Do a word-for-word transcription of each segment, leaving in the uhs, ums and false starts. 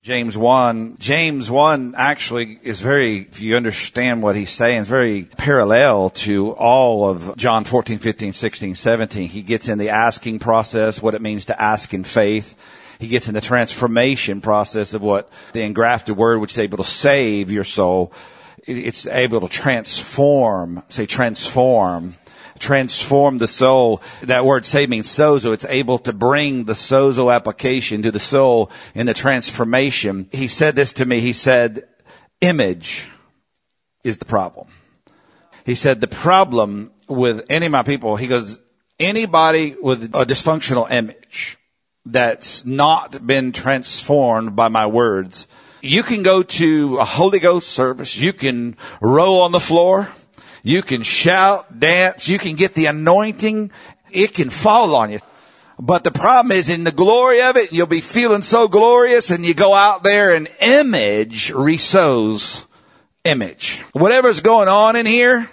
James one. James one actually is very, if you understand what he's saying, it's very parallel to all of John fourteen, fifteen, sixteen, seventeen. He gets in the asking process, what it means to ask in faith. He gets in the transformation process of what the engrafted word, which is able to save your soul. It's able to transform, say transform. Transform the soul. That word save means sozo. It's able to bring the sozo application to the soul in the transformation. He said this to me. He said, image is the problem. He said, the problem with any of my people, he goes, anybody with a dysfunctional image that's not been transformed by my words, you can go to a Holy Ghost service. You can roll on the floor. You can shout, dance, you can get the anointing. It can fall on you. But the problem is in the glory of it, you'll be feeling so glorious and you go out there and image resows image. Whatever's going on in here,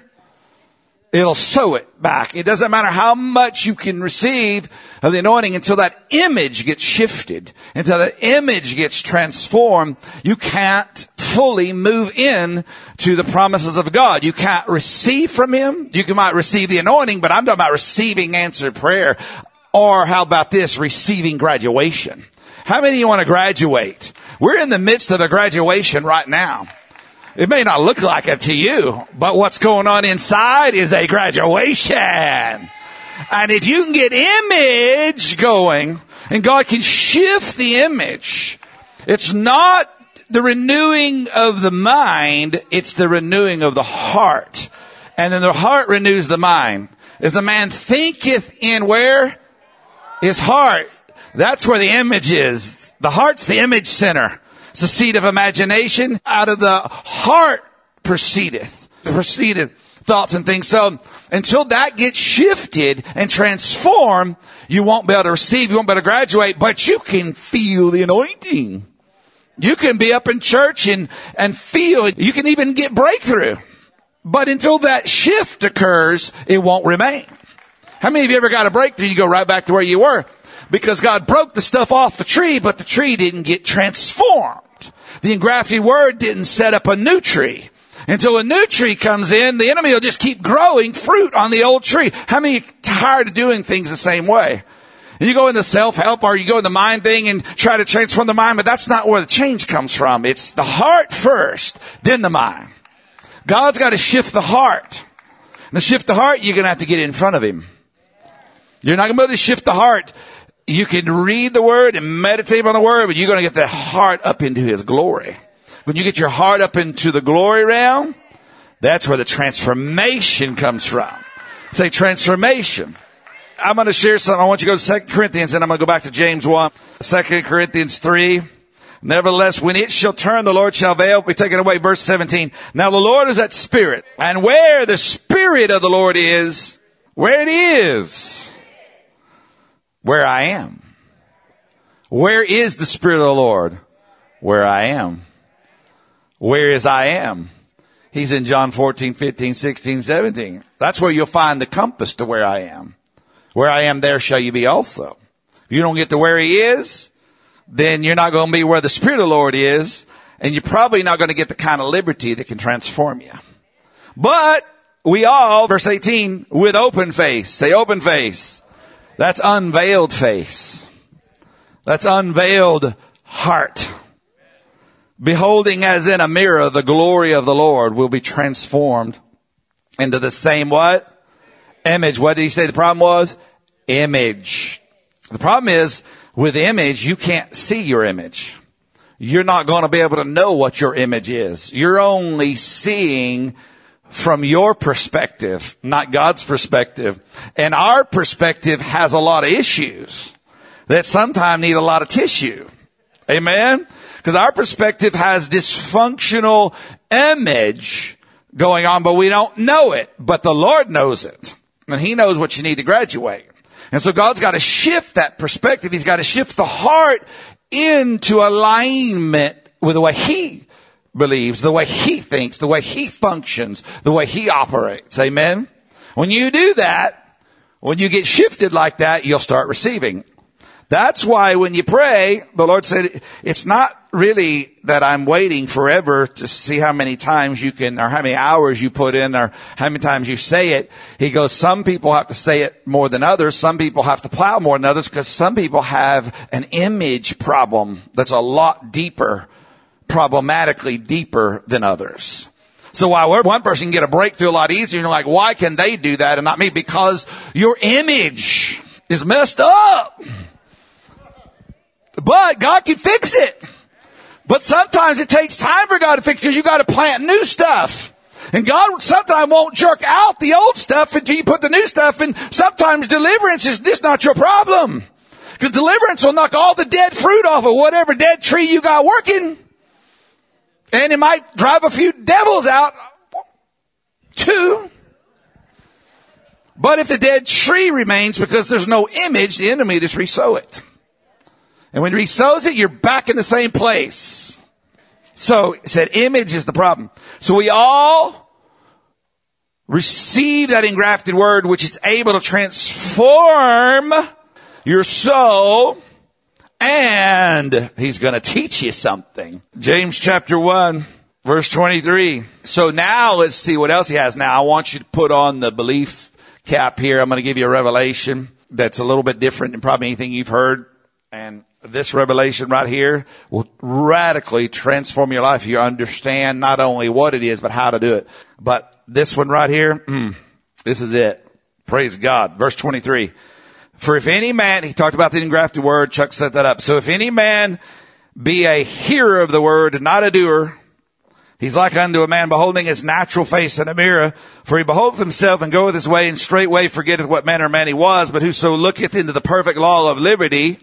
it'll sow it back. It doesn't matter how much you can receive of the anointing until that image gets shifted, until that image gets transformed. You can't fully move in to the promises of God. You can't receive from Him. You can, might receive the anointing, but I'm talking about receiving answered prayer. Or how about this, receiving graduation? How many of you want to graduate? We're in the midst of a graduation right now. It may not look like it to you, but what's going on inside is a graduation. And if you can get image going, and God can shift the image, it's not the renewing of the mind, it's the renewing of the heart. And then the heart renews the mind. As the man thinketh in where? His heart. That's where the image is. The heart's the image center. It's the seat of imagination. Out of the heart proceedeth, proceedeth thoughts and things. So until that gets shifted and transformed, you won't be able to receive, you won't be able to graduate, but you can feel the anointing. You can be up in church and, and feel it. You can even get breakthrough. But until that shift occurs, it won't remain. How many of you ever got a breakthrough? You go right back to where you were. Because God broke the stuff off the tree, but the tree didn't get transformed. The engrafted word didn't set up a new tree. Until a new tree comes in, the enemy will just keep growing fruit on the old tree. How many are tired of doing things the same way? And you go into self-help or you go in the mind thing and try to transform the mind, but that's not where the change comes from. It's the heart first, then the mind. God's got to shift the heart. And to shift the heart, you're going to have to get in front of Him. You're not going to be able to shift the heart. You can read the word and meditate on the word, but you're going to get the heart up into His glory. When you get your heart up into the glory realm, that's where the transformation comes from. Say transformation. I'm going to share something. I want you to go to Second Corinthians, and I'm going to go back to James one. Second Corinthians three. Nevertheless, when it shall turn, the Lord shall veil, be taken away. Verse seventeen. Now the Lord is that Spirit, and where the Spirit of the Lord is, where it is, where I am. Where is the Spirit of the Lord? Where I am. Where is I am? He's in John fourteen, fifteen, sixteen, seventeen. That's where you'll find the compass to where I am. Where I am, there shall you be also. If you don't get to where He is, then you're not going to be where the Spirit of the Lord is, and you're probably not going to get the kind of liberty that can transform you. But we all, verse eighteen, with open face. Say open face. That's unveiled face. That's unveiled heart. Beholding as in a mirror the glory of the Lord, will be transformed into the same what? Image. What did he say the problem was? Image. The problem is, with image, you can't see your image. You're not going to be able to know what your image is. You're only seeing from your perspective, not God's perspective. And our perspective has a lot of issues that sometimes need a lot of tissue. Amen? Because our perspective has dysfunctional image going on, but we don't know it. But the Lord knows it. And He knows what you need to graduate. And so God's got to shift that perspective. He's got to shift the heart into alignment with the way He believes, the way He thinks, the way He functions, the way He operates. Amen? When you do that, when you get shifted like that, you'll start receiving. That's why when you pray, the Lord said, it's not really that I'm waiting forever to see how many times you can, or how many hours you put in, or how many times you say it. He goes, some people have to say it more than others. Some people have to plow more than others because some people have an image problem that's a lot deeper, problematically deeper than others. So while one person can get a breakthrough a lot easier, you're like, why can they do that and not me? Because your image is messed up. But God can fix it. But sometimes it takes time for God to fix it because you got to plant new stuff. And God sometimes won't jerk out the old stuff until you put the new stuff in. Sometimes deliverance is just not your problem. Because deliverance will knock all the dead fruit off of whatever dead tree you got working. And it might drive a few devils out too. But if the dead tree remains because there's no image, the enemy just resow it. And when he resows it, you're back in the same place. So it said image is the problem. So we all receive that engrafted word, which is able to transform your soul. And he's going to teach you something. James chapter one, verse twenty-three. So now let's see what else he has. Now I want you to put on the belief cap here. I'm going to give you a revelation that's a little bit different than probably anything you've heard. And this revelation right here will radically transform your life. You understand not only what it is, but how to do it. But this one right here, mm, this is it. Praise God. Verse twenty-three. For if any man, he talked about the engrafted word, Chuck set that up. So if any man be a hearer of the word and not a doer, he's like unto a man beholding his natural face in a mirror. For he beholdeth himself and goeth his way, and straightway forgetteth what manner of man he was. But whoso looketh into the perfect law of liberty,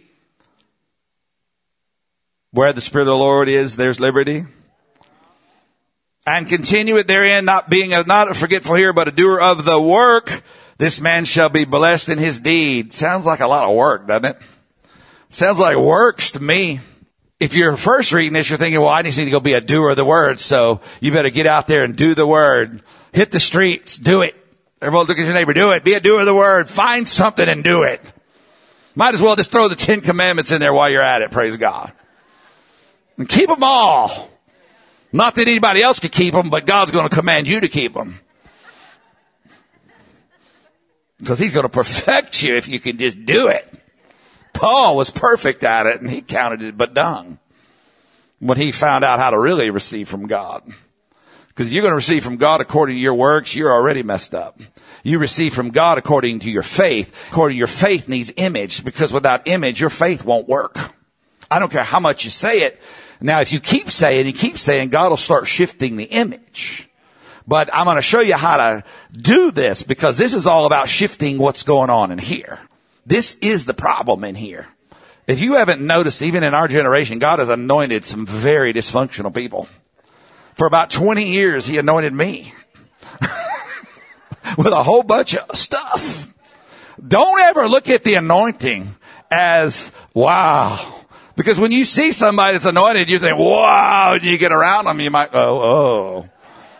where the Spirit of the Lord is, there's liberty. And continueth therein, not being a, not a forgetful hearer, but a doer of the work, this man shall be blessed in his deed. Sounds like a lot of work, doesn't it? Sounds like works to me. If you're first reading this, you're thinking, well, I just need to go be a doer of the word. So you better get out there and do the word. Hit the streets. Do it. Everyone look at your neighbor. Do it. Be a doer of the word. Find something and do it. Might as well just throw the Ten Commandments in there while you're at it. Praise God. And keep them all. Not that anybody else could keep them, but God's going to command you to keep them. Because he's going to perfect you if you can just do it. Paul was perfect at it, and he counted it but dung when he found out how to really receive from God. Because you're going to receive from God according to your works, you're already messed up. You receive from God according to your faith. According to your faith needs image, because without image, your faith won't work. I don't care how much you say it. Now, if you keep saying and keep saying, God will start shifting the image. But I'm going to show you how to do this, because this is all about shifting what's going on in here. This is the problem in here. If you haven't noticed, even in our generation, God has anointed some very dysfunctional people. For about twenty years, he anointed me with a whole bunch of stuff. Don't ever look at the anointing as, wow. Because when you see somebody that's anointed, you think, wow, and you get around them, you might go, oh.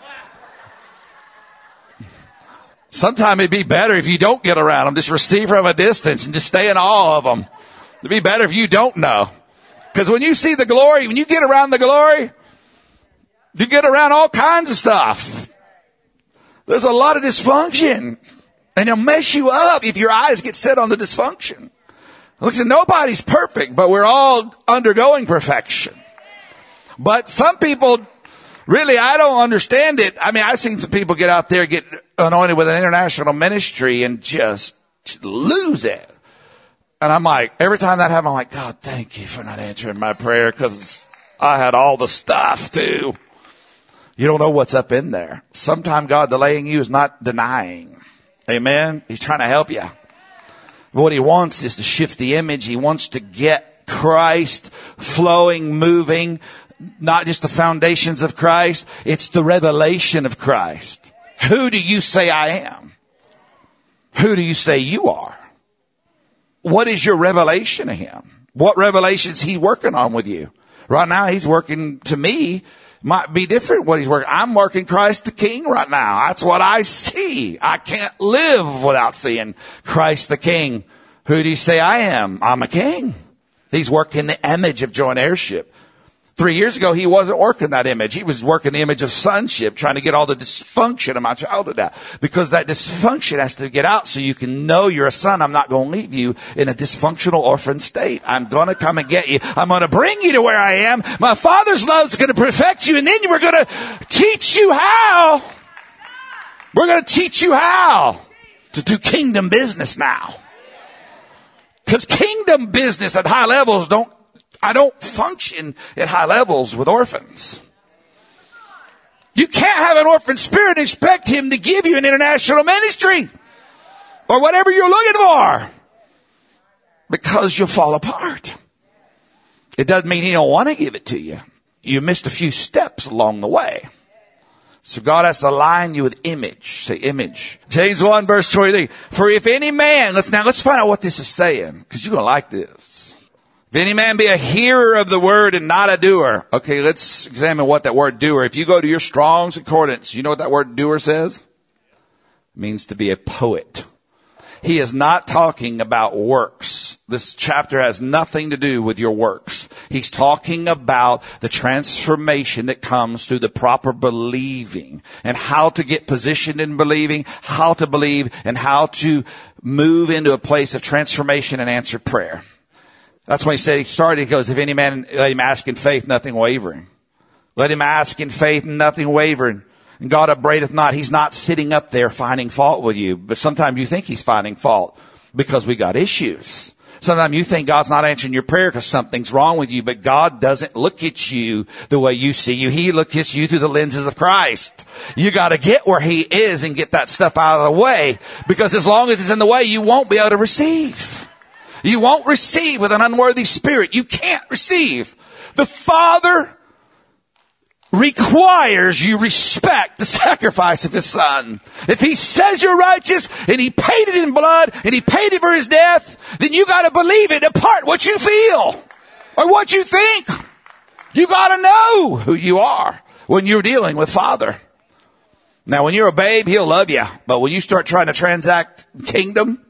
Sometimes it'd be better if you don't get around them. Just receive from a distance and just stay in awe of them. It'd be better if you don't know. Because when you see the glory, when you get around the glory, you get around all kinds of stuff. There's a lot of dysfunction. And it'll mess you up if your eyes get set on the dysfunction. Listen, nobody's perfect, but we're all undergoing perfection. But some people, really, I don't understand it. I mean, I've seen some people get out there, get anointed with an international ministry and just lose it. And I'm like, every time that happens, I'm like, God, thank you for not answering my prayer, because I had all the stuff too. You don't know what's up in there. Sometimes God delaying you is not denying. Amen. He's trying to help you. What he wants is to shift the image. He wants to get Christ flowing, moving, not just the foundations of Christ. It's the revelation of Christ. Who do you say I am? Who do you say you are? What is your revelation of him? What revelation's he working on with you? Right now, he's working, to me, might be different what he's working. I'm working Christ the King right now. That's what I see. I can't live without seeing Christ the King, Who do you say I am? I'm a king. He's working the image of joint heirship. Three years ago, he wasn't working that image. He was working the image of sonship, trying to get all the dysfunction of my childhood out. Because that dysfunction has to get out so you can know you're a son. I'm not going to leave you in a dysfunctional orphan state. I'm going to come and get you. I'm going to bring you to where I am. My Father's love is going to perfect you, and then we're going to teach you how. We're going to teach you how to do kingdom business now. Because kingdom business at high levels don't I don't function at high levels with orphans. You can't have an orphan spirit and expect him to give you an international ministry or whatever you're looking for, because you'll fall apart. It doesn't mean he don't want to give it to you. You missed a few steps along the way. So God has to align you with image. Say image. James one verse twenty-three. For if any man, let's now let's find out what this is saying, because you're going to like this. If any man be a hearer of the word and not a doer. Okay, let's examine what that word doer. If you go to your Strong's Concordance, you know what that word doer says? It means to be a poet. He is not talking about works. This chapter has nothing to do with your works. He's talking about the transformation that comes through the proper believing, and how to get positioned in believing, how to believe, and how to move into a place of transformation and answered prayer. That's when he said, he started, he goes, if any man, let him ask in faith, nothing wavering. Let him ask in faith, nothing wavering. And God upbraideth not. He's not sitting up there finding fault with you. But sometimes you think he's finding fault because we got issues. Sometimes you think God's not answering your prayer because something's wrong with you. But God doesn't look at you the way you see you. He looks at you through the lenses of Christ. You got to get where he is and get that stuff out of the way. Because as long as it's in the way, you won't be able to receive. You won't receive with an unworthy spirit. You can't receive. The Father requires you respect the sacrifice of his Son. If he says you're righteous and he paid it in blood and he paid it for his death, then you got to believe it apart what you feel or what you think. You got to know who you are when you're dealing with Father. Now, when you're a babe, he'll love you. But when you start trying to transact kingdom,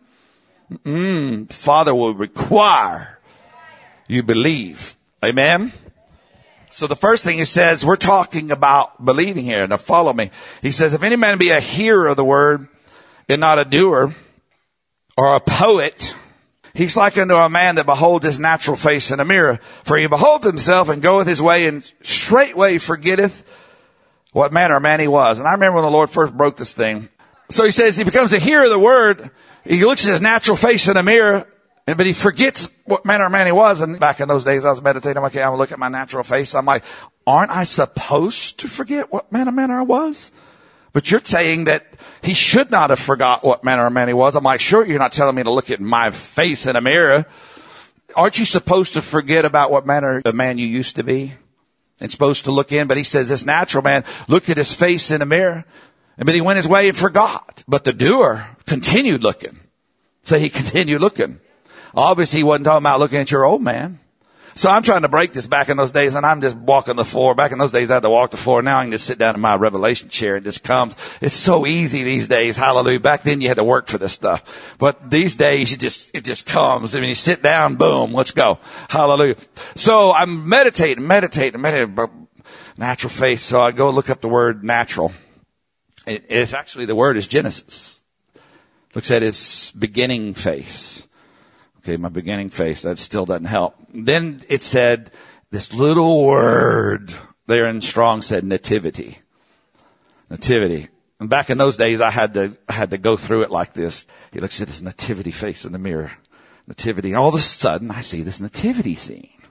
Mm, Father will require you believe. Amen. So the first thing he says, we're talking about believing here. Now follow me. He says, if any man be a hearer of the word and not a doer, or a poet, he's like unto a man that beholds his natural face in a mirror. For he beholdeth himself and goeth his way, and straightway forgetteth what manner of man he was. And I remember when the Lord first broke this thing. So he says he becomes a hearer of the word. He looks at his natural face in a mirror, but he forgets what manner of man he was. And back in those days, I was meditating. I'm like, okay, I'm going to look at my natural face. I'm like, aren't I supposed to forget what manner of man I was? But you're saying that he should not have forgot what manner of man he was. I'm like, sure, you're not telling me to look at my face in a mirror. Aren't you supposed to forget about what manner of man you used to be? And supposed to look in, but he says this natural man looked at his face in a mirror. But he went his way and forgot. But the doer continued looking. So he continued looking. Obviously, he wasn't talking about looking at your old man. So I'm trying to break this back in those days, and I'm just walking the floor. Back in those days, I had to walk the floor. Now I can just sit down in my revelation chair and just comes. It's so easy these days. Hallelujah. Back then, you had to work for this stuff. But these days, you just, it just comes. I mean, you sit down, boom, let's go. Hallelujah. So I'm meditating, meditating, meditating. Natural face. So I go look up the word natural. It's actually, the word is Genesis. Looks at his beginning face. Okay, my beginning face. That still doesn't help. Then it said this little word there in Strong said nativity. Nativity. And back in those days, I had to, I had to go through it like this. He looks at his nativity face in the mirror. Nativity. All of a sudden, I see this nativity scene.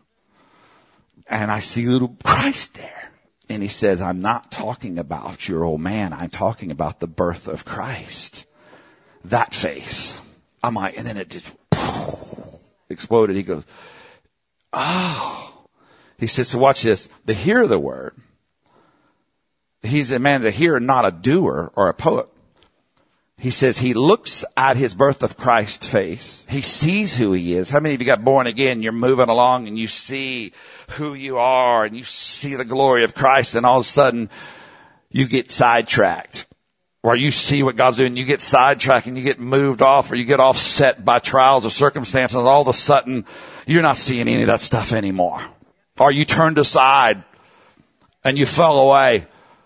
And I see little Christ there. And he says, I'm not talking about your old man. I'm talking about the birth of Christ. That face. I'm like, and then it just exploded. He goes, oh. He says, so watch this. The hearer of the word. He's a man, the hearer, not a doer or a poet. He says he looks at his birth of Christ face. He sees who he is. How many of you got born again? You're moving along and you see who you are and you see the glory of Christ, and all of a sudden you get sidetracked. where you see what God's doing, you get sidetracked and you get moved off, or you get offset by trials or circumstances, and all of a sudden you're not seeing any of that stuff anymore. Or you turned aside and you fell away,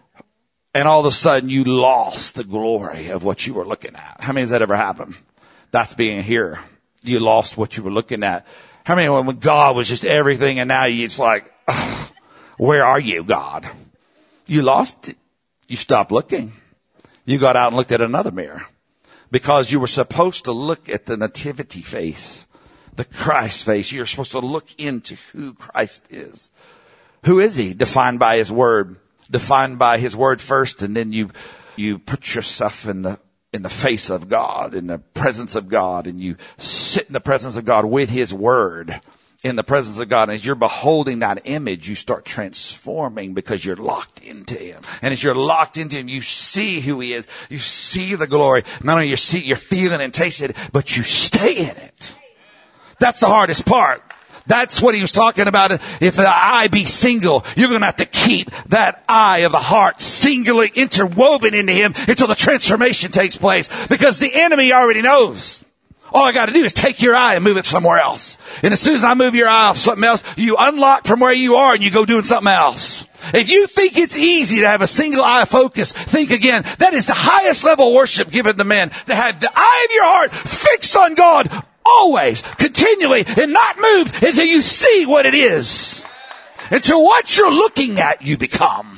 and all of a sudden you lost the glory of what you were looking at. How many has that ever happened? That's being here. You lost what you were looking at. How many, when God was just everything, and now it's like, ugh, where are you, God? You lost it. You stopped looking. You got out and looked at another mirror, because you were supposed to look at the nativity face, the Christ face. You're supposed to look into who Christ is. Who is he? Defined by his word. Defined by his word first, and then you you put yourself in the in the face of God, in the presence of God, and you sit in the presence of God with his word, in the presence of God. And as you're beholding that image, you start transforming, because you're locked into him. And as you're locked into him, you see who he is. You see the glory. Not only you see, you're feeling and tasting it, but you stay in it. That's the hardest part. That's what he was talking about. If the eye be single, you're going to have to keep that eye of the heart singularly interwoven into him until the transformation takes place, because the enemy already knows. All I got to do is take your eye and move it somewhere else. And as soon as I move your eye off something else, you unlock from where you are and you go doing something else. If you think it's easy to have a single eye focus, think again. That is the highest level of worship given to men, to have the eye of your heart fixed on God always, continually, and not move until you see what it is. Until what you're looking at, you become.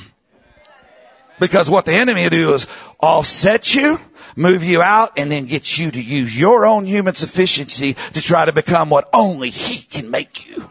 Because what the enemy will do is offset you, move you out, and then get you to use your own human sufficiency to try to become what only he can make you.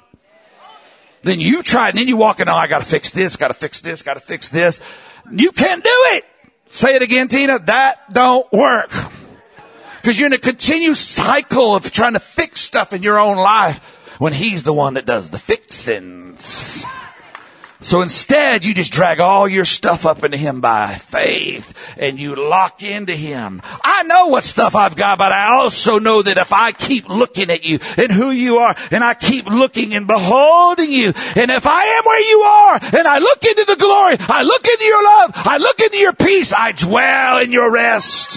Then you try, and then you walk in, oh, I gotta fix this, gotta fix this, gotta fix this. You can't do it. Say it again, Tina. That don't work. Because you're in a continued cycle of trying to fix stuff in your own life when he's the one that does the fixings. So instead, you just drag all your stuff up into him by faith, and you lock into him. I know what stuff I've got, but I also know that if I keep looking at you and who you are, and I keep looking and beholding you, and if I am where you are, and I look into the glory, I look into your love, I look into your peace, I dwell in your rest.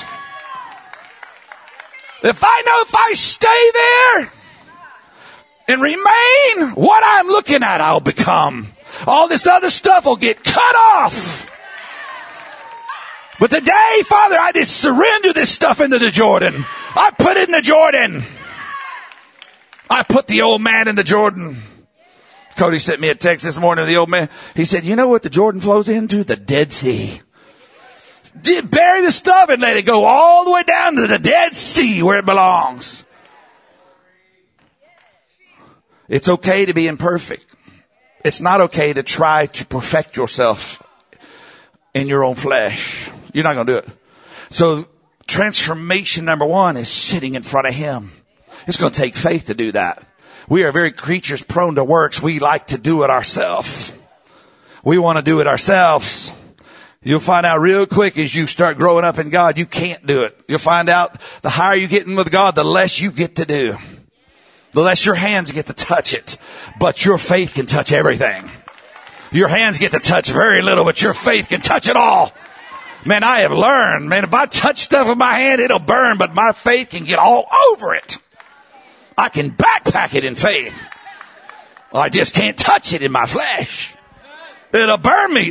If I know if I stay there and remain what I'm looking at, I'll become. All this other stuff will get cut off. But today, Father, I just surrender this stuff into the Jordan. I put it in the Jordan. I put the old man in the Jordan. Cody sent me a text this morning of the old man. He said, you know what the Jordan flows into? The Dead Sea. Bury the stuff and let it go all the way down to the Dead Sea where it belongs. It's okay to be imperfect. It's not okay to try to perfect yourself in your own flesh. You're not going to do it. So transformation number one is sitting in front of him. It's going to take faith to do that. We are very creatures prone to works. We like to do it ourselves. We want to do it ourselves. You'll find out real quick as you start growing up in God, you can't do it. You'll find out the higher you get in with God, the less you get to do. The less your hands get to touch it. But your faith can touch everything. Your hands get to touch very little, but your faith can touch it all. Man, I have learned, man, if I touch stuff with my hand, it'll burn, but my faith can get all over it. I can backpack it in faith. I just can't touch it in my flesh. It'll burn me.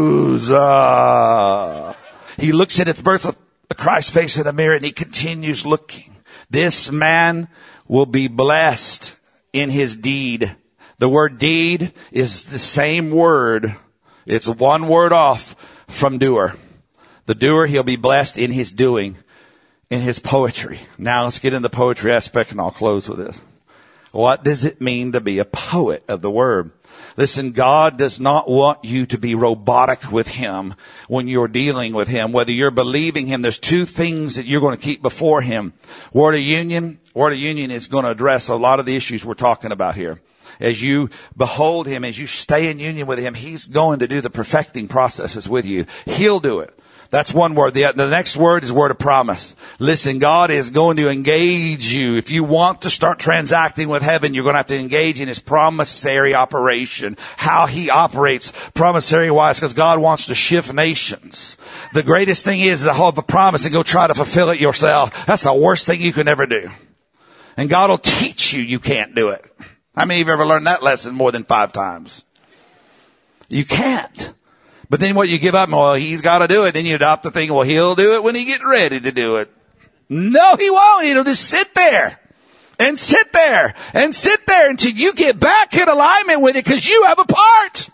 Ooh-za. He looks at the birth of Christ's face in the mirror, and he continues looking. This man will be blessed in his deed. The word deed is the same word. It's one word off from doer. The doer, he'll be blessed in his doing, in his poetry. Now let's get into the poetry aspect, and I'll close with this. What does it mean to be a poet of the word? Listen, God does not want you to be robotic with him when you're dealing with him. Whether you're believing him, there's two things that you're going to keep before him. Word of union. Word of union is going to address a lot of the issues we're talking about here. As you behold him, as you stay in union with him, he's going to do the perfecting processes with you. He'll do it. That's one word. The, the next word is word of promise. Listen, God is going to engage you. If you want to start transacting with heaven, you're going to have to engage in his promissory operation. How he operates promissory wise, because God wants to shift nations. The greatest thing is to hold the promise and go try to fulfill it yourself. That's the worst thing you can ever do. And God will teach you you can't do it. How many of you have ever learned that lesson more than five times? You can't. But then what you give up, well, he's got to do it. Then you adopt the thing, well, he'll do it when he gets ready to do it. No, he won't. He'll just sit there and sit there and sit there until you get back in alignment with it, because you have a part.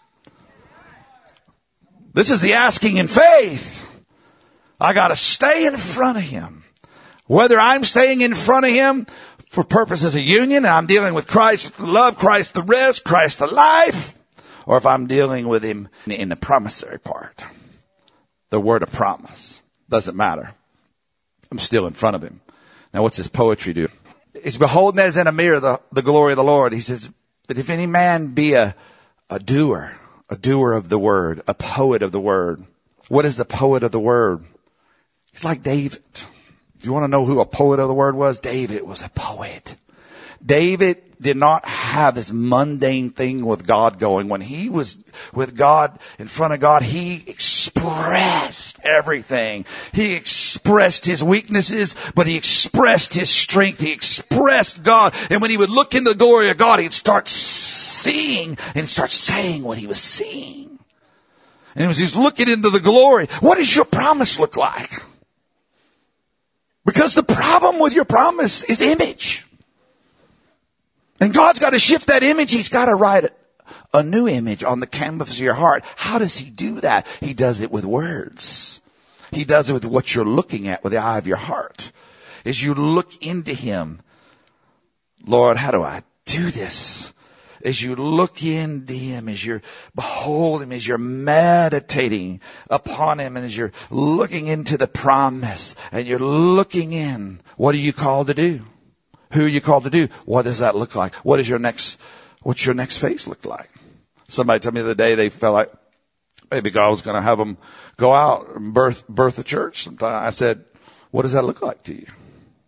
This is the asking in faith. I got to stay in front of him. Whether I'm staying in front of him for purposes of union, and I'm dealing with Christ the love, Christ the rest, Christ the life, or if I'm dealing with him in the promissory part, the word of promise, doesn't matter. I'm still in front of him. Now, what's his poetry do? It's beholding as in a mirror the, the glory of the Lord. He says, but if any man be a, a doer, a doer of the word, a poet of the word. What is the poet of the word? He's like David. If you want to know who a poet of the word was, David was a poet. David did not have this mundane thing with God going. When he was with God, in front of God, he expressed everything. He expressed his weaknesses, but he expressed his strength. He expressed God. And when he would look into the glory of God, he'd start seeing and start saying what he was seeing. And as he's looking into the glory, what does your promise look like? Because the problem with your promise is image. And God's got to shift that image. He's got to write a new image on the canvas of your heart. How does he do that? He does it with words. He does it with what you're looking at with the eye of your heart. As you look into him, Lord, how do I do this? As you look into him, as you're beholding him, as you're meditating upon him, and as you're looking into the promise, and you're looking in, what are you called to do? Who are you called to do? What does that look like? What is your next, what's your next phase look like? Somebody told me the other day they felt like maybe God was going to have them go out and birth, birth a church sometime. I said, what does that look like to you?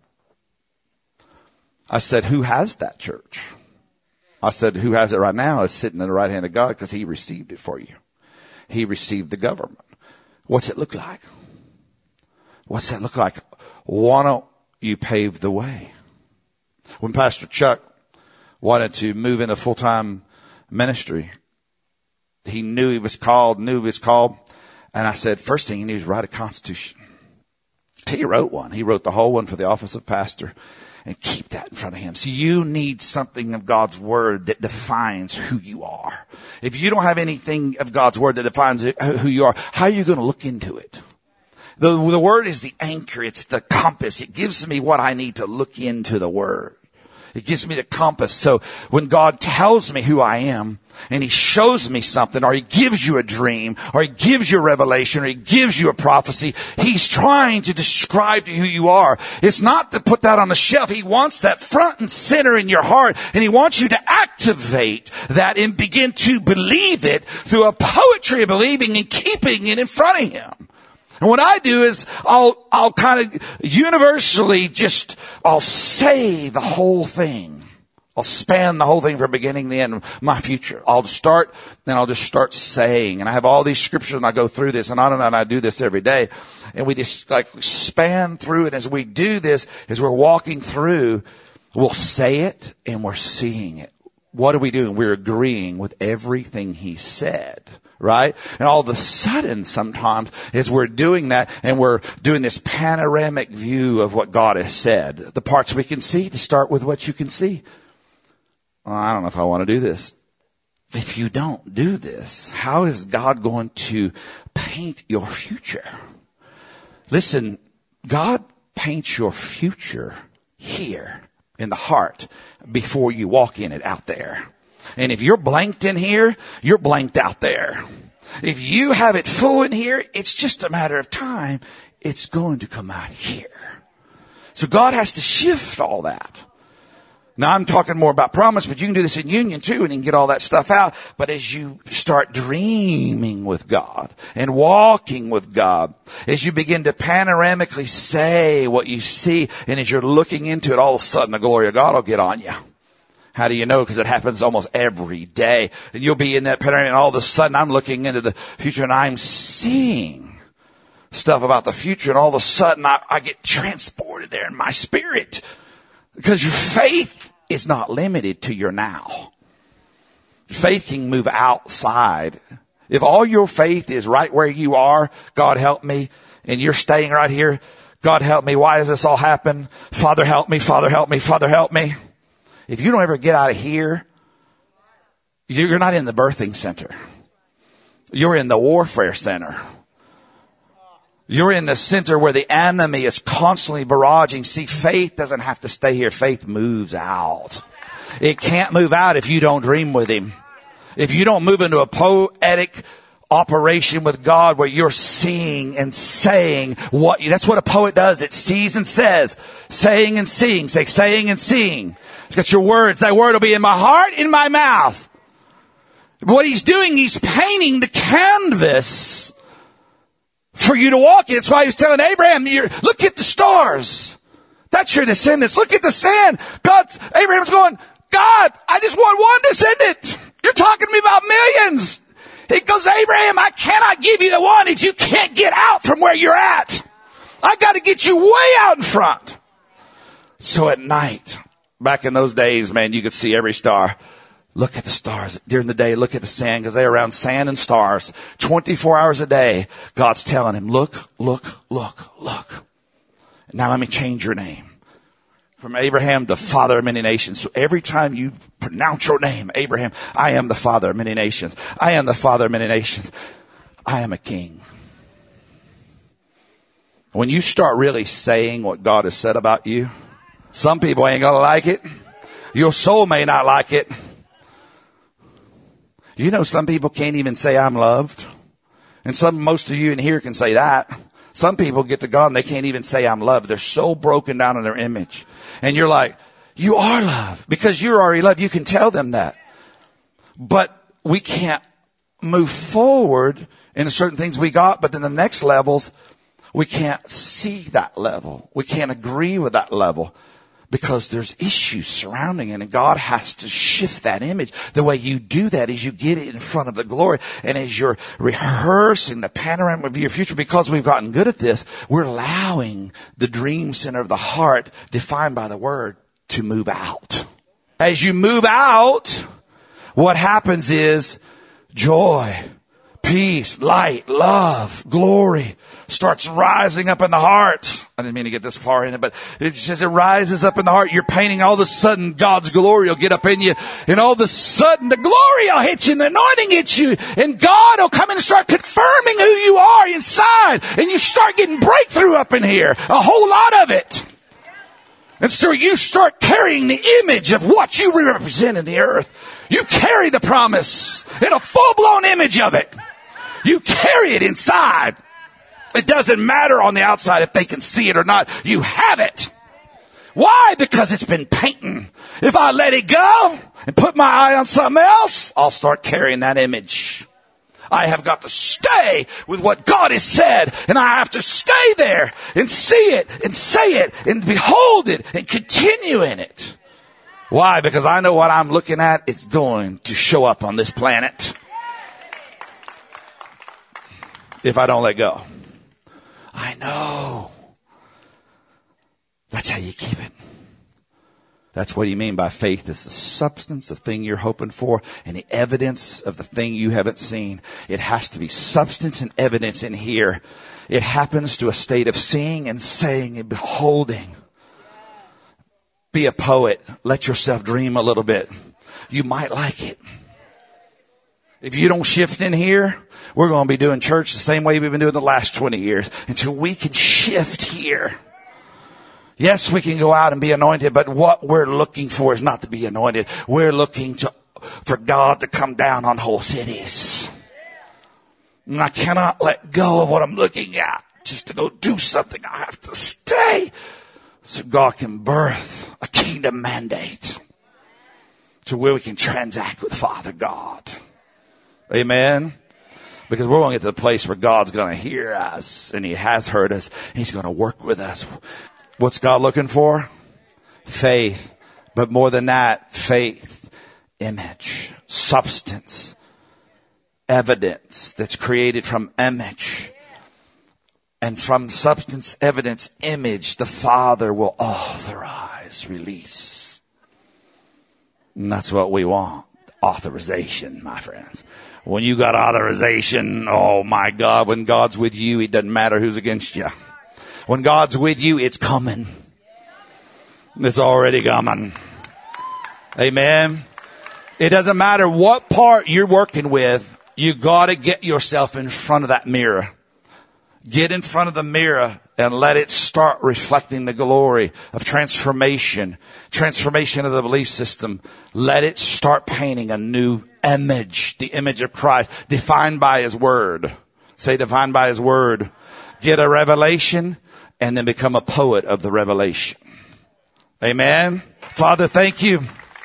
I said, who has that church? I said, who has it right now is sitting in the right hand of God, because he received it for you. He received the government. What's it look like? What's that look like? Why don't you pave the way? When Pastor Chuck wanted to move into full-time ministry, he knew he was called, knew he was called. And I said, first thing he knew was write a constitution. He wrote one. He wrote the whole one for the office of pastor. And keep that in front of him. So you need something of God's word that defines who you are. If you don't have anything of God's word that defines who you are, how are you going to look into it? The, the word is the anchor. It's the compass. It gives me what I need to look into the word. It gives me the compass. So when God tells me who I am, and he shows me something, or he gives you a dream, or he gives you a revelation, or he gives you a prophecy, he's trying to describe to you who you are. It's not to put that on the shelf. He wants that front and center in your heart, and he wants you to activate that and begin to believe it through a poetry of believing and keeping it in front of him. And what I do is I'll, I'll kind of universally just, I'll say the whole thing. I'll span the whole thing from beginning to the end of my future. I'll start, then I'll just start saying. And I have all these scriptures, and I go through this, and I don't know, and I do this every day. And we just like span through it. As we do this, as we're walking through, we'll say it and we're seeing it. What are we doing? We're agreeing with everything he said. Right? And all of a sudden, sometimes, as we're doing that, and we're doing this panoramic view of what God has said, the parts we can see, to start with what you can see. Well, I don't know if I want to do this. If you don't do this, how is God going to paint your future? Listen, God paints your future here in the heart before you walk in it out there. And if you're blanked in here, you're blanked out there. If you have it full in here, it's just a matter of time. It's going to come out here. So God has to shift all that. Now I'm talking more about promise, but you can do this in union too, and you can get all that stuff out. But as you start dreaming with God and walking with God, as you begin to panoramically say what you see, and as you're looking into it, all of a sudden the glory of God will get on you. How do you know? Because it happens almost every day. And you'll be in that panorama, and all of a sudden I'm looking into the future and I'm seeing stuff about the future, and all of a sudden I, I get transported there in my spirit. Because your faith is not limited to your now. Faith can move outside. If all your faith is right where you are, God help me, and you're staying right here, God help me, why does this all happen? Father help me, Father help me, Father help me. If you don't ever get out of here, you're not in the birthing center. You're in the warfare center. You're in the center where the enemy is constantly barraging. See, faith doesn't have to stay here. Faith moves out. It can't move out if you don't dream with him. If you don't move into a poetic operation with God where you're seeing and saying what you, that's what a poet does. It sees and says, saying and seeing, say saying and seeing. It's got your words. That word will be in my heart, in my mouth. What he's doing, he's painting the canvas for you to walk in. That's why he was telling Abraham, you're, look at the stars. That's your descendants. Look at the sand. God, Abraham's going, God, I just want one descendant. You're talking to me about millions. He goes, Abraham, I cannot give you the one if you can't get out from where you're at. I got to get you way out in front. So at night, back in those days, man, you could see every star. Look at the stars. During the day, look at the sand, because they're around sand and stars. twenty-four hours a day, God's telling him, look, look, look, look. Now let me change your name. From Abraham to father of many nations. So every time you pronounce your name, Abraham, I am the father of many nations. I am the father of many nations. I am a king. When you start really saying what God has said about you, some people ain't gonna like it. Your soul may not like it. You know, some people can't even say I'm loved. And some, most of you in here can say that. Some people get to God and they can't even say I'm loved. They're so broken down in their image. And you're like, you are loved. Because you're already loved. You can tell them that. But we can't move forward in the certain things we got. But then the next levels, we can't see that level. We can't agree with that level. Because there's issues surrounding it, and God has to shift that image. The way you do that is you get it in front of the glory, and as you're rehearsing the panorama of your future, because we've gotten good at this, we're allowing the dream center of the heart, defined by the word, to move out. As you move out, what happens is joy, peace, light, love, glory starts rising up in the heart. I didn't mean to get this far in it, but it says it rises up in the heart. You're painting, all of a sudden God's glory will get up in you, and all of a sudden the glory will hit you and the anointing hits you, and God will come in and start confirming who you are inside, and you start getting breakthrough up in here, a whole lot of it. And so you start carrying the image of what you represent in the earth. You carry the promise in a full-blown image of it. You carry it inside. It doesn't matter on the outside if they can see it or not. You have it. Why? Because it's been painting. If I let it go and put my eye on something else, I'll start carrying that image. I have got to stay with what God has said, and I have to stay there and see it and say it and behold it and continue in it. Why? Because I know what I'm looking at is going to show up on this planet if I don't let go. I know. That's how you keep it. That's what you mean by faith. It's the substance of the thing you're hoping for and the evidence of the thing you haven't seen. It has to be substance and evidence in here. It happens to a state of seeing and saying and beholding. Be a poet. Let yourself dream a little bit. You might like it. If you don't shift in here, we're going to be doing church the same way we've been doing the last twenty years until we can shift here. Yes, we can go out and be anointed, but what we're looking for is not to be anointed. We're looking to, for God to come down on whole cities. And I cannot let go of what I'm looking at just to go do something. I have to stay so God can birth a kingdom mandate. to where we can transact with Father God. Amen. Because we're going to get to the place where God's going to hear us, and he has heard us. He's going to work with us. What's God looking for? Faith. But more than that, faith, image, substance, evidence that's created from image. And from substance, evidence, image, the Father will authorize release. And that's what we want. Authorization, my friends. When you got authorization, oh my God, when God's with you, it doesn't matter who's against you. When God's with you, it's coming. It's already coming. Amen. It doesn't matter what part you're working with. You got to get yourself in front of that mirror. Get in front of the mirror and let it start reflecting the glory of transformation, transformation of the belief system. Let it start painting a new image, the image of Christ, defined by his word. Say defined by his word. Get a revelation and then become a poet of the revelation. Amen. Father, thank you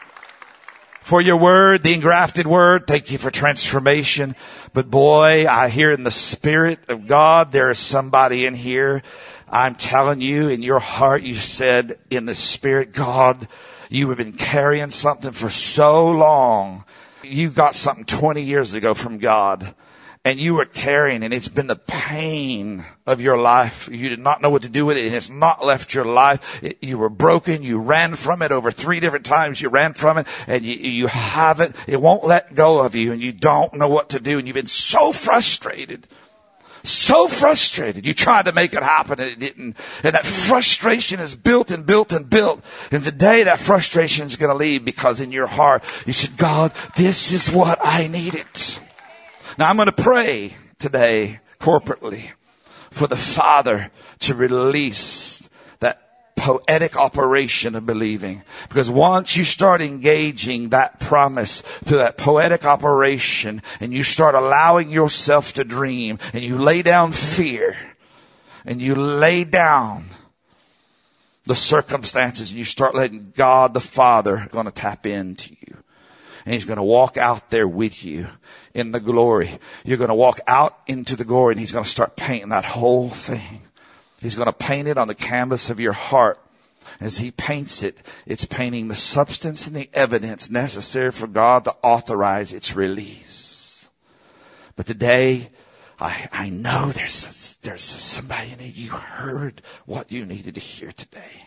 for your word, the engrafted word. Thank you for transformation. But boy, I hear in the Spirit of God, there is somebody in here. I'm telling you, in your heart, you said in the Spirit, God, you have been carrying something for so long. You got something twenty years ago from God. And you were carrying, and it's been the pain of your life. You did not know what to do with it, and it's not left your life. It, you were broken. You ran from it over three different times. You ran from it, and you, you haven't. It won't let go of you, and you don't know what to do, and you've been so frustrated. So frustrated. You tried to make it happen, and it didn't. And that frustration is built and built and built. And today that frustration is going to leave, because in your heart, you said, God, this is what I needed. Now I'm going to pray today corporately for the Father to release that poetic operation of believing. Because once you start engaging that promise through that poetic operation, and you start allowing yourself to dream, and you lay down fear, and you lay down the circumstances, and you start letting God the Father going to tap into you. And he's going to walk out there with you in the glory. You're going to walk out into the glory, and he's going to start painting that whole thing. He's going to paint it on the canvas of your heart. As he paints it, it's painting the substance and the evidence necessary for God to authorize its release. But today, I, I know there's, there's somebody in it. You heard what you needed to hear today.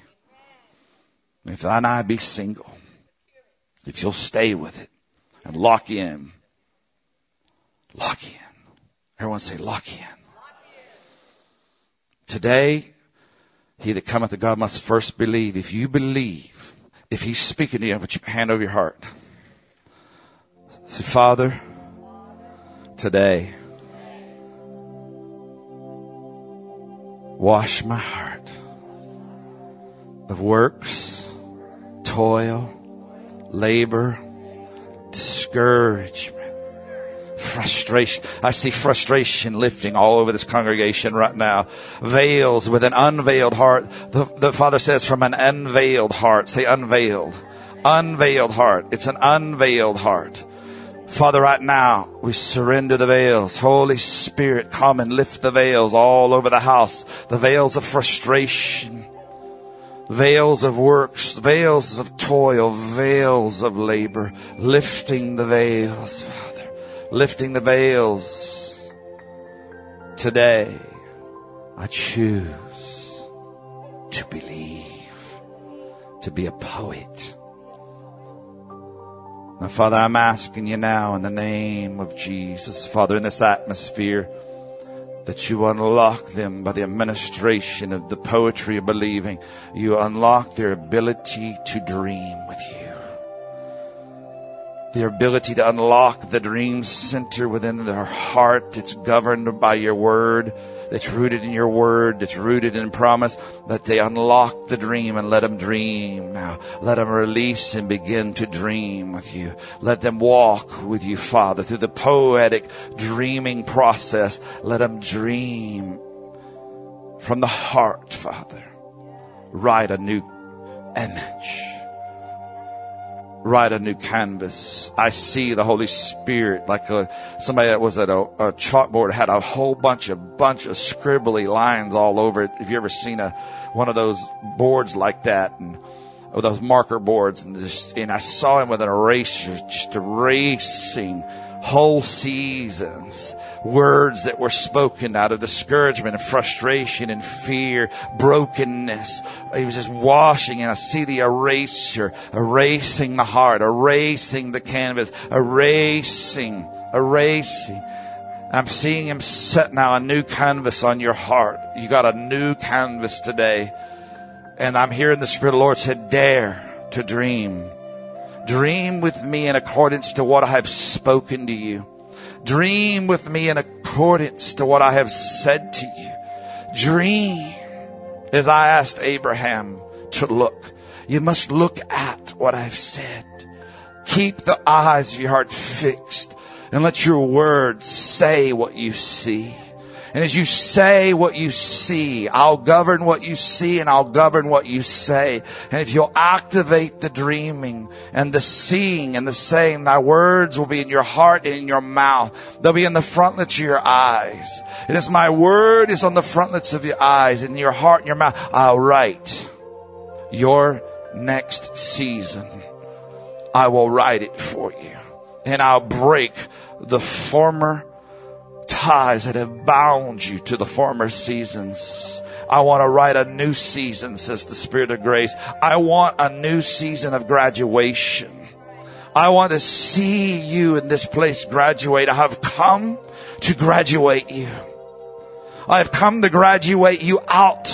If thine eye be single, if you'll stay with it and lock in. Lock in. Everyone say lock in. Today, he that cometh to God must first believe. If you believe, if he's speaking to you, put your hand over your heart. Say, Father, today, wash my heart of works, toil, labor, discouragement, frustration. I see frustration lifting all over this congregation right now. Veils with an unveiled heart. The, the Father says from an unveiled heart. Say unveiled. Unveiled heart. It's an unveiled heart. Father, right now, we surrender the veils. Holy Spirit, come and lift the veils all over the house. The veils of frustration. Veils of works, veils of toil, veils of labor, lifting the veils, Father, lifting the veils. Today, I choose to believe, to be a poet. Now, Father, I'm asking you now in the name of Jesus, Father, in this atmosphere, that you unlock them by the administration of the poetry of believing. You unlock their ability to dream with you. Their ability to unlock the dream center within their heart that's governed by your word, that's rooted in your word, that's rooted in promise, that they unlock the dream and let them dream now. Let them release and begin to dream with you. Let them walk with you, Father, through the poetic dreaming process. Let them dream from the heart, Father. Write a new image. write a new canvas. I see the Holy Spirit like a, somebody that was at a, a chalkboard, had a whole bunch of bunch of scribbly lines all over it. Have you ever seen a one of those boards like that, and or those marker boards? And just, and I saw him with an eraser, just erasing whole seasons, words that were spoken out of discouragement and frustration and fear, brokenness. He was just washing, and I see the eraser, erasing the heart, erasing the canvas, erasing, erasing. I'm seeing him set now a new canvas on your heart. You got a new canvas today. And I'm hearing the Spirit of the Lord said, dare to dream. Dream with me in accordance to what I have spoken to you. Dream with me in accordance to what I have said to you. Dream as I asked Abraham to look. You must look at what I've said. Keep the eyes of your heart fixed and let your words say what you see. And as you say what you see, I'll govern what you see and I'll govern what you say. And if you'll activate the dreaming and the seeing and the saying, thy words will be in your heart and in your mouth. They'll be in the frontlets of your eyes. And as my word is on the frontlets of your eyes and your heart and your mouth, I'll write your next season. I will write it for you. And I'll break the former ties that have bound you to the former seasons. I want to write a new season, says the Spirit of grace. I want a new season of graduation. I want to see you in this place graduate. I have come to graduate you. I have come to graduate you out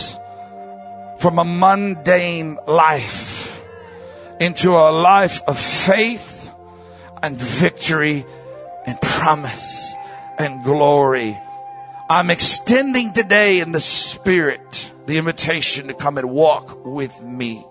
from a mundane life into a life of faith and victory and promise and glory. I'm extending today in the Spirit the invitation to come and walk with me.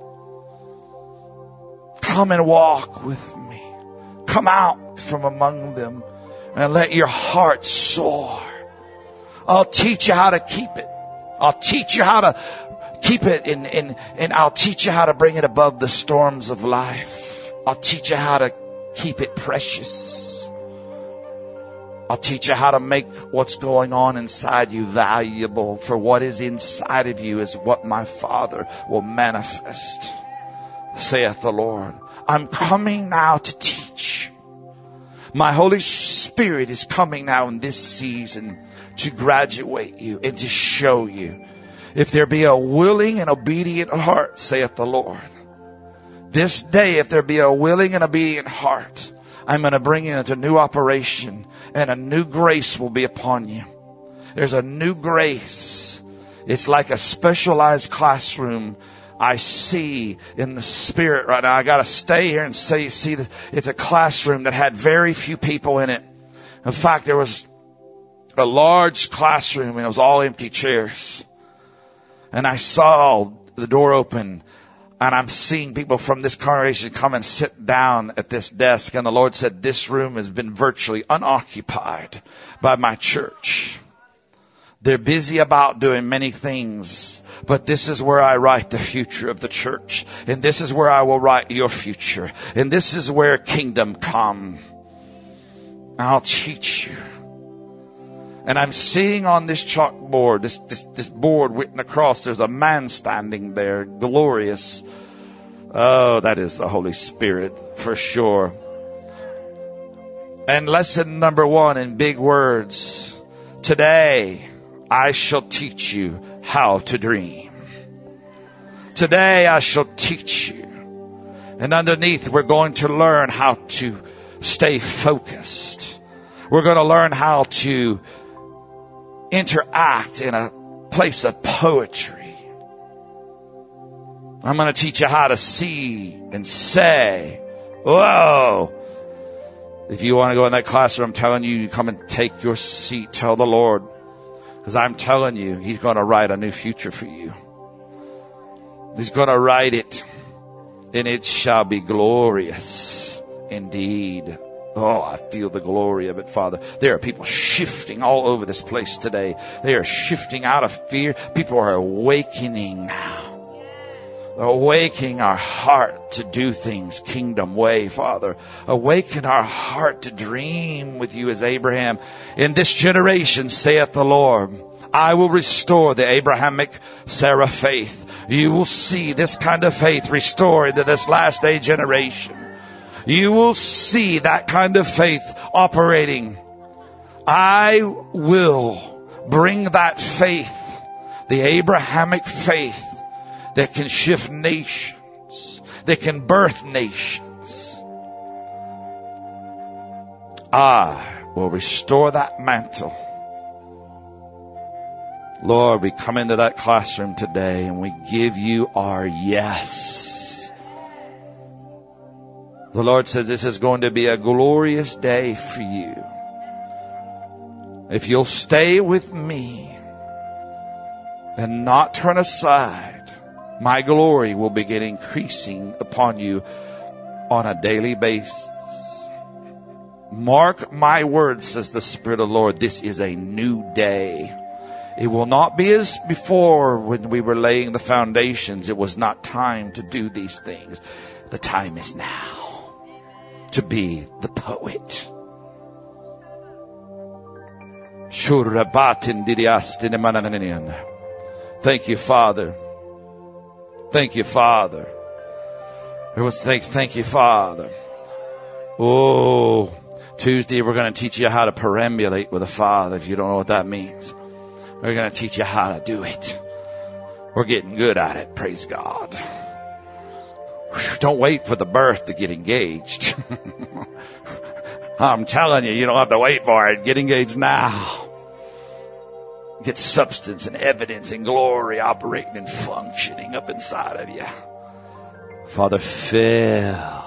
Come and walk with me. Come out from among them and let your heart soar. I'll teach you how to keep it. I'll teach you how to keep it, and, and, and I'll teach you how to bring it above the storms of life. I'll teach you how to keep it precious. I'll teach you how to make what's going on inside you valuable, for what is inside of you is what my Father will manifest, saith the Lord. I'm coming now to teach. My Holy Spirit is coming now in this season to graduate you and to show you. If there be a willing and obedient heart, saith the Lord. This day, if there be a willing and obedient heart, I'm going to bring you into new operation, and a new grace will be upon you. There's a new grace. It's like a specialized classroom I see in the Spirit right now. I got to stay here and say, see, it's a classroom that had very few people in it. In fact, there was a large classroom and it was all empty chairs. And I saw the door open, and I'm seeing people from this congregation come and sit down at this desk. And the Lord said, this room has been virtually unoccupied by my church. They're busy about doing many things, but this is where I write the future of the church. And this is where I will write your future. And this is where kingdom come. I'll teach you. And I'm seeing on this chalkboard, this, this, this board written across, there's a man standing there, glorious. Oh, that is the Holy Spirit for sure. And lesson number one in big words. Today, I shall teach you how to dream. Today, I shall teach you. And underneath, we're going to learn how to stay focused. We're going to learn how to interact in a place of poetry. I'm going to teach you how to see and say, whoa. If you want to go in that classroom, I'm telling you, you come and take your seat. Tell the Lord. Because I'm telling you, He's going to write a new future for you. He's going to write it. And it shall be glorious indeed. Oh, I feel the glory of it, Father. There are people shifting all over this place today. They are shifting out of fear. People are awakening now. Awakening our heart to do things kingdom way, Father. Awaken our heart to dream with you as Abraham. In this generation, saith the Lord, I will restore the Abrahamic Sarah faith. You will see this kind of faith restored into this last day generation. You will see that kind of faith operating. I will bring that faith, the Abrahamic faith, that can shift nations, that can birth nations. I will restore that mantle. Lord, we come into that classroom today and we give you our yes. The Lord says this is going to be a glorious day for you. If you'll stay with me and not turn aside, my glory will begin increasing upon you on a daily basis. Mark my words, says the Spirit of the Lord. This is a new day. It will not be as before when we were laying the foundations. It was not time to do these things. The time is now to be the poet. Thank you, Father. Thank you, Father. There was thanks. Thank you, Father. Oh, Tuesday we're going to teach you how to perambulate with the Father. If you don't know what that means, we're going to teach you how to do it. We're getting good at it. Praise God. Don't wait for the birth to get engaged. I'm telling you, you don't have to wait for it. Get engaged now. Get substance and evidence and glory operating and functioning up inside of you. Father, fill